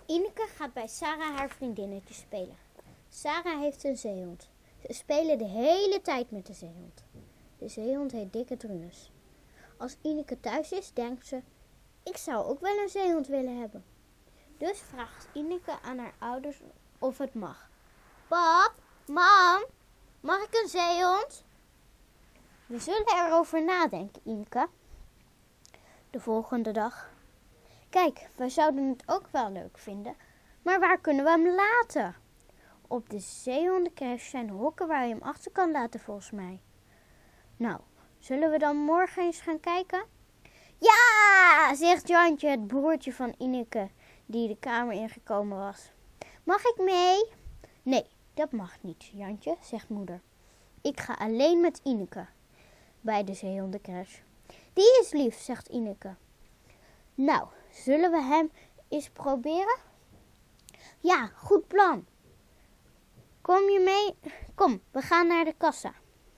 Ineke gaat bij Sarah haar vriendinnetje spelen. Sarah heeft een zeehond. Ze spelen de hele tijd met de zeehond. De zeehond heet Dikke Drunus. Als Ineke thuis is, denkt ze, ik zou ook wel een zeehond willen hebben. Dus vraagt Ineke aan haar ouders of het mag. Pap, mam, mag ik een zeehond? We zullen erover nadenken, Ineke. De volgende dag. Kijk, wij zouden het ook wel leuk vinden, maar waar kunnen we hem laten? Op de zeehondencrash zijn hokken waar je hem achter kan laten volgens mij. Nou, zullen we dan morgen eens gaan kijken? Ja, zegt Jantje, het broertje van Ineke, die de kamer ingekomen was. Mag ik mee? Nee, dat mag niet, Jantje, zegt moeder. Ik ga alleen met Ineke bij de zeehondencrash. Die is lief, zegt Ineke. Nou, zullen we hem eens proberen? Ja, goed plan. Kom je mee? Kom, we gaan naar de kassa.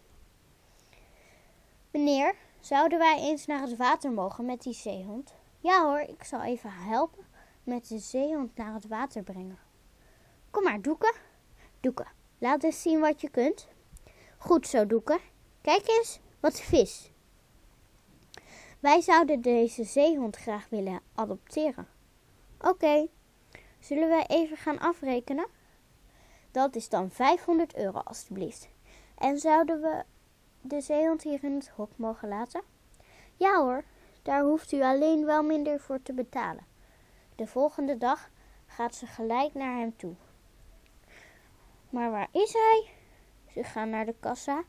Meneer, zouden wij eens naar het water mogen met die zeehond? Ja hoor, ik zal even helpen met de zeehond naar het water brengen. Kom maar, Doeke. Doeke, laat eens zien wat je kunt. Goed zo, Doeke. Kijk eens, wat vis. Wij zouden deze zeehond graag willen adopteren. Oké, zullen we even gaan afrekenen? Dat is dan €500 alstublieft. En zouden we de zeehond hier in het hok mogen laten? Ja hoor, daar hoeft u alleen wel minder voor te betalen. De volgende dag gaat ze gelijk naar hem toe. Maar waar is hij? Ze gaan naar de kassa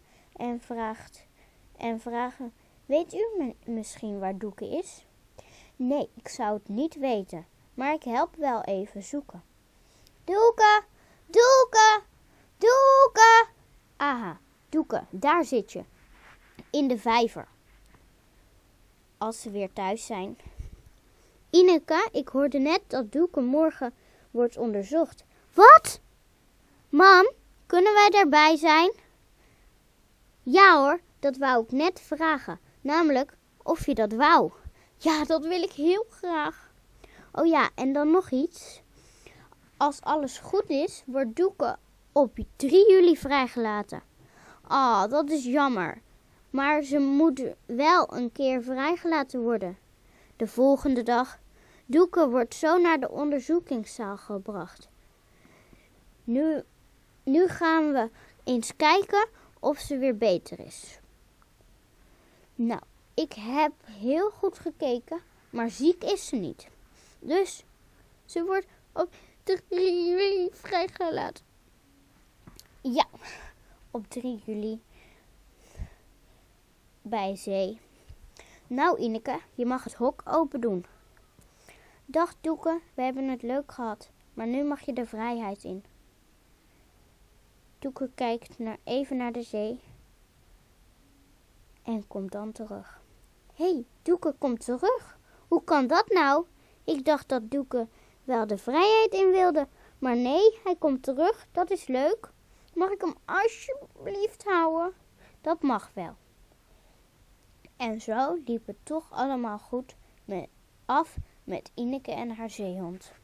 en vragen, weet u misschien waar Doeke is? Nee, ik zou het niet weten, maar ik help wel even zoeken. Doeke, Doeke, Doeke. Aha, Doeke, daar zit je. In de vijver. Als ze weer thuis zijn. Ineke, ik hoorde net dat Doeke morgen wordt onderzocht. Wat? Mam, kunnen wij daarbij zijn? Ja hoor, dat wou ik net vragen. Namelijk of je dat wou. Ja, dat wil ik heel graag. Oh ja, en dan nog iets. Als alles goed is, wordt Doeke op 3 juli vrijgelaten. Ah, dat is jammer. Maar ze moet wel een keer vrijgelaten worden. De volgende dag. Doeke wordt zo naar de onderzoekingszaal gebracht. Nu gaan we eens kijken of ze weer beter is. Nou, ik heb heel goed gekeken, maar ziek is ze niet. Dus ze wordt op 3 juli vrijgelaten. Ja, op 3 juli bij zee. Nou Ineke, je mag het hok open doen. Dag Doeke, we hebben het leuk gehad, maar nu mag je de vrijheid in. Doeke kijkt even naar de zee en komt dan terug. Hé, Doeke komt terug. Hoe kan dat nou? Ik dacht dat Doeke wel de vrijheid in wilde, maar nee, hij komt terug. Dat is leuk. Mag ik hem alsjeblieft houden? Dat mag wel. En zo liep het toch allemaal goed af met Ineke en haar zeehond.